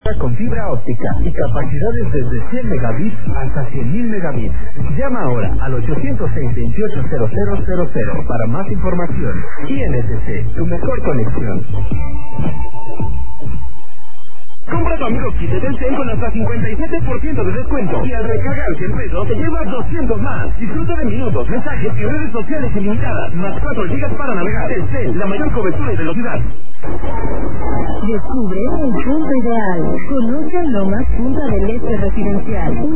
con fibra óptica y capacidades desde 100 megabits hasta 100.000 megabits. Llama ahora al 806-280000 para más información. INTC, tu mejor conexión. Compra tu amigo kit de Telcel con hasta 57% de descuento y al recargar 100 pesos te llevas 200 más. Disfruta de minutos, mensajes y redes sociales ilimitadas, más 4 gigas para navegar. Telcel, la mayor cobertura y velocidad. Descubre el punto ideal. Conoce Lomas Punta del Este Residencial.